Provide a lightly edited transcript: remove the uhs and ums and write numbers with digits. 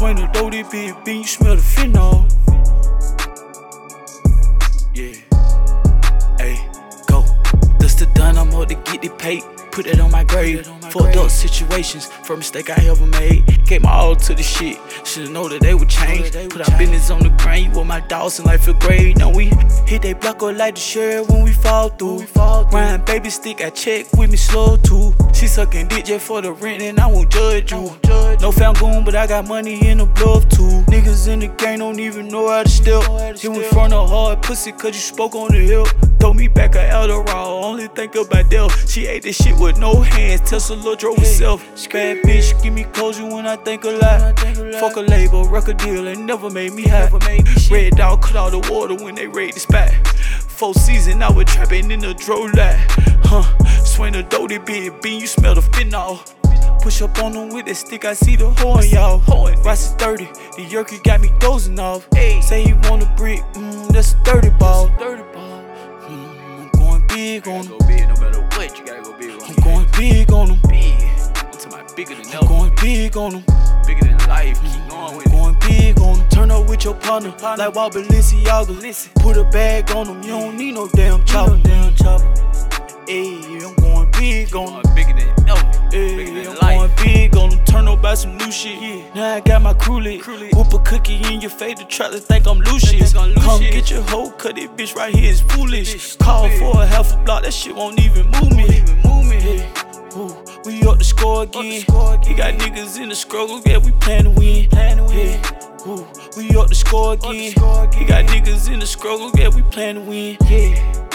Swing the dough, this big bean, you smell the phenol. Yeah. Ayy, go. Dust the done, I'm up to get the pay. Put it on my grave. Fucked up situations, first mistake I ever made. Gave my all to the shit, should've known that they would change. Put our business on the grind, you were my dogs in life feel great. Now we hit they block up like the sheriff when we fall through. Grind baby stick, I check with me slow too. She sucking dick just for the rent and I won't judge you. No found goon, but I got money in the bluff too. Niggas in the game don't even know how to step. Hit in front of hard pussy cause you spoke on the hill. Throw me back a Eldorado, only think about that. She ate this shit with no hands, Tesla drove herself. Bad bitch, give me closure when I think a lot. Fuck a label, record deal, ain't never made me hot. Red dog cut all the water when they raid the spot. 4 season, I was trapping in the dro lot. Swing the dough, this big bean, you smell the phenol. Push up on them with that stick, I see the hole in y'all. Rice is 30, the yerky got me dozing off. Say he want a brick, that's a 30 ball. I'm going big on him. Go big no matter what, you gotta go big on him. I'm going big on him. I'm talking about bigger than I'm ever. going big on him. Bigger than life, keep going with it. Going big on him. Turn up with your partner, like Walt Balenciaga. Put a bag on him, you don't need no damn chopper. Ayy, I'm going big on him. Going bigger than ever. Ayy, Bigger than I'm life. going big on him. Turn up by some new shit. Now I got my crew lit. Whoop a cookie in your face to try to think I'm loose shit. Come get your hoe, cut this bitch right here is foolish. Call for a half a block, that shit won't even move me. Ooh, we up to score again. He got niggas in the struggle, yeah, we plan to win. Ooh, we up to score again. He got niggas in the struggle, yeah, we plan to win.